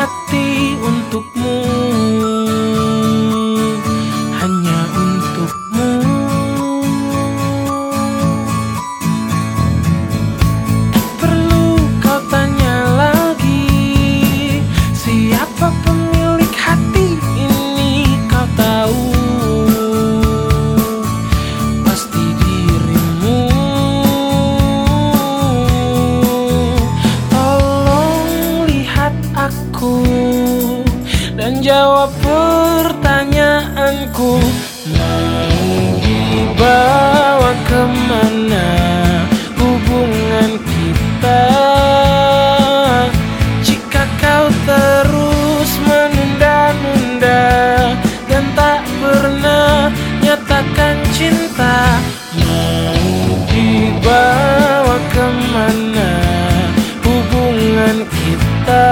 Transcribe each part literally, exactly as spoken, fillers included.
hati untukmu, hanya untukmu. Tak perlu kau tanya lagi, siapa pemilik hati ini kau tahu. Pasti dirimu. Tolong lihat aku dan jawab pertanyaanku. Mau dibawa kemana hubungan kita? Jika kau terus menunda-nunda dan tak pernah nyatakan cinta, mau dibawa kemana hubungan kita?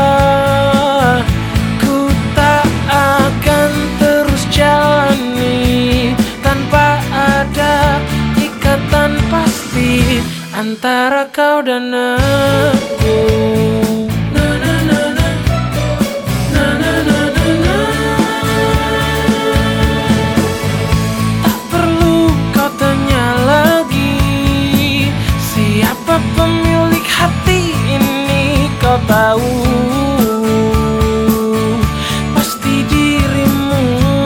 Ku tak akan terus jalani tanpa ada ikatan pasti antara kau dan aku. Na na na na, na na na na na. Tak perlu kau tanya lagi, siapa pemilik hati ini kau tahu. Pasti dirimu.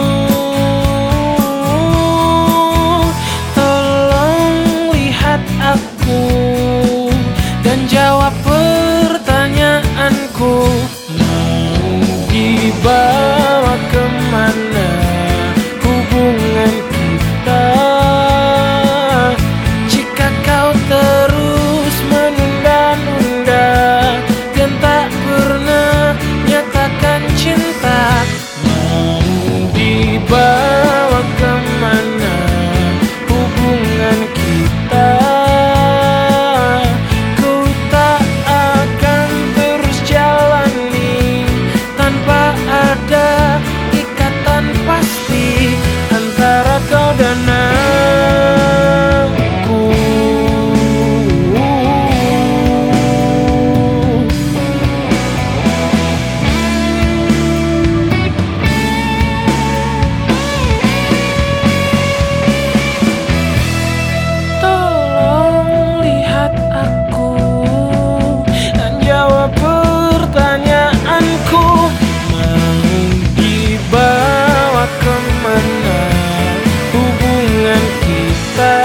Tolong lihat aku dan jawab pertanyaanku. Mau dibawa kemana hubungan kita? Jika kau terus menunda-nunda dan tak pernah nyatakan cinta, mau dibawa kemana hubungan kita? Ku tak akan terus jalani tanpa ada ikatan pasti antara kau dan aku. Tolong lihat aku dan jawab pertanyaanku. Mau dibawa kemana hubungan kita?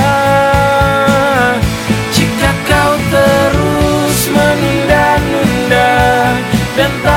Jika kau terus menunda-nunda dan